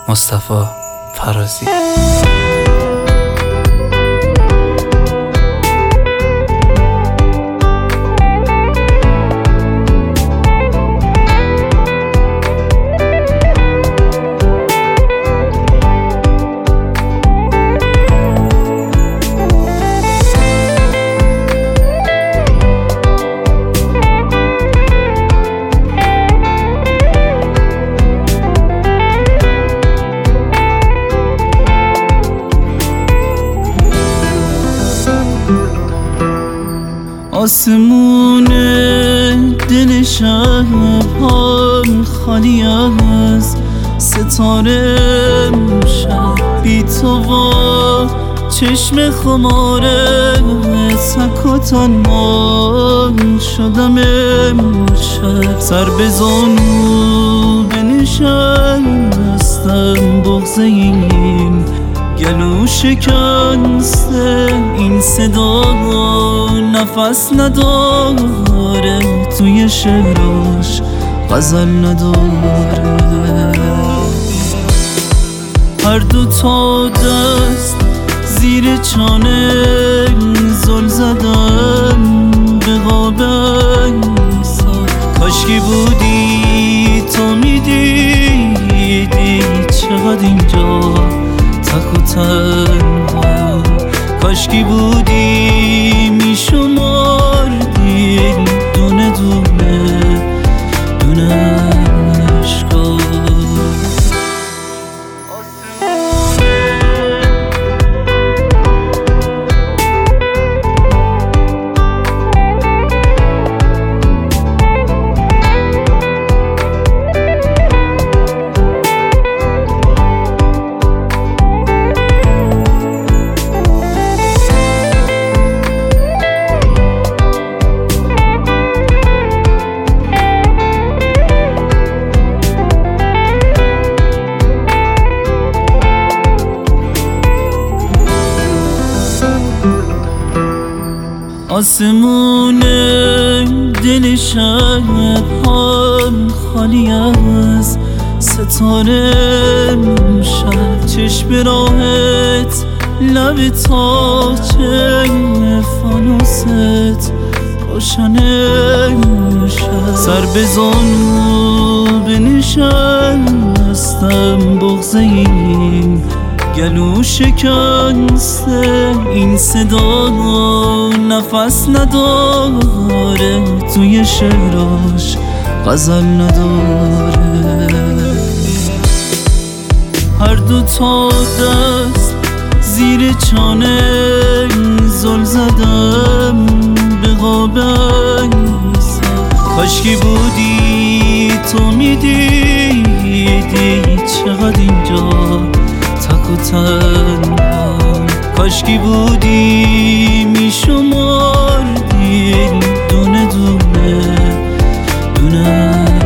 مصطفی فرازی. آسمون دل شب‌هام خالی از ستاره شب بی تو و چشم خماره تک و تنها شدم امشب. سر بزنو بنشستم بغض این گلو شکسته این صدا نفس نداره توی شعراش غزل نداره. هر دو تا دست زیر چانه زل زدن به قاب کاشکی بودی تو میدیدی چقدر اینجا تک و تنها. کاشکی بودی میشمردی دونه دونه دونه عشقا. آسمون دل شب‌هام خالی از ستاره شب. چشم راحت لب تاچه فانوست روشن شب. سر بزنو بنشستم بغض این گلو شکسته این صدا نفس نداره توی شعراش غزل نداره. هر دو تا دست زیر چانه زل زدم به قاب کاشکی بودی تو میدیدی چقدر اینجا تک و تنها. کاشکی بودی میشمردی دونه دونه دونه